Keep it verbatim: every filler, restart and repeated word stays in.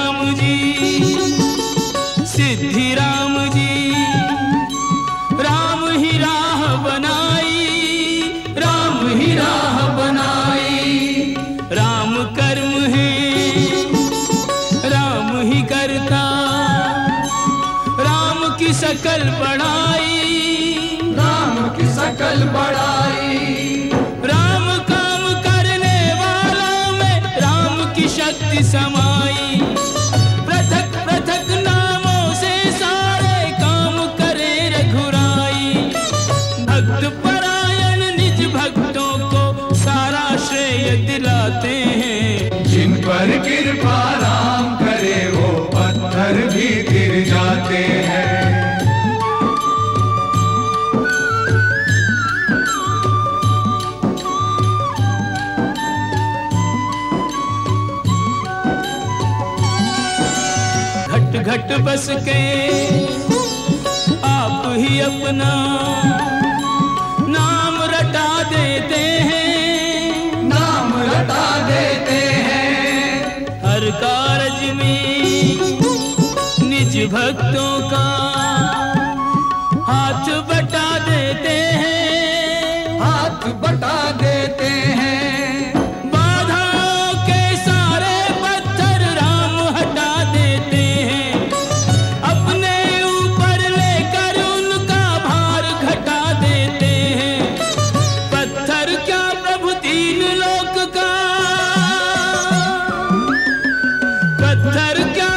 राम जी, सिद्धि राम जी, राम ही राह बनाई, राम ही राह बनाई। राम कर्म है राम ही करता, राम की सकल बड़ाई, राम की सकल बड़ाई। राम काम करने वालों में राम की शक्ति समाई। पृथक पृथक नामों से सारे काम करे रघुराई। भक्त परायण निज भक्तों को सारा श्रेय दिलाते हैं। जिन पर कृपा राम करे वो पत्थर भी गिर जाते हैं। घट घट बस के आप ही अपना नाम रटा देते हैं, नाम रटा देते हैं। हर कारज में निज भक्तों का हाथ बटा देते हैं, हाथ बटा देते हैं। बाधाओं के सारे पत्थर राम हटा देते हैं। अपने ऊपर लेकर उनका भार घटा देते हैं। पत्थर क्या प्रभु तीन लोक का, पत्थर क्या